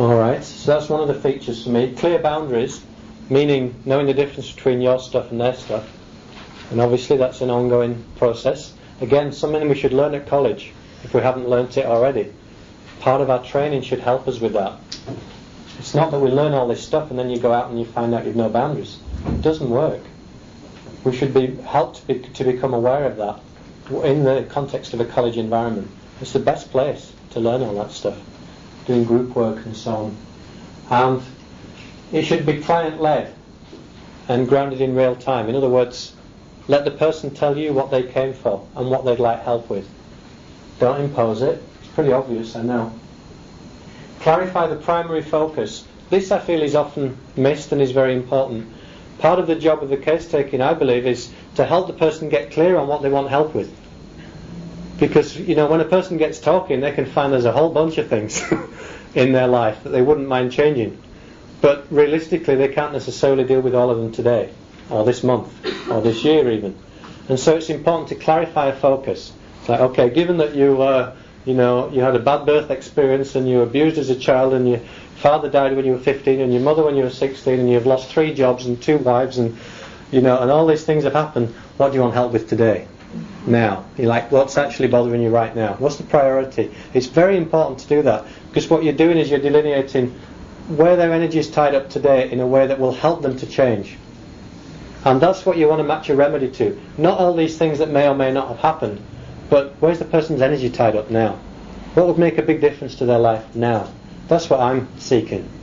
Alright, so that's one of the features for me. Clear boundaries, meaning knowing the difference between your stuff and their stuff. And obviously that's an ongoing process. Again, something we should learn at college, if we haven't learnt it already. Part of our training should help us with that. It's not that we learn all this stuff and then you go out and you find out you've no boundaries. It doesn't work. We should be helped to become aware of that in the context of a college environment. It's the best place to learn all that stuff, doing group work and so on. And it should be client-led and grounded in real time. In other words, let the person tell you what they came for and what they'd like help with. Don't impose it. It's pretty obvious, I know. Clarify the primary focus. This, I feel, is often missed and is very important. Part of the job of the case taking, I believe, is to help the person get clear on what they want help with. Because, when a person gets talking, they can find there's a whole bunch of things in their life that they wouldn't mind changing. But realistically, they can't necessarily deal with all of them today, or this month, or this year even. And so it's important to clarify a focus. It's like, okay, given that you had a bad birth experience and you were abused as a child and your father died when you were 15 and your mother when you were 16 and you've lost 3 jobs and 2 wives and all these things have happened, what do you want help with today? Now. You're like, what's actually bothering you right now? What's the priority? It's very important to do that, because what you're doing is you're delineating where their energy is tied up today in a way that will help them to change. And that's what you want to match a remedy to. Not all these things that may or may not have happened, but where's the person's energy tied up now? What would make a big difference to their life now? That's what I'm seeking.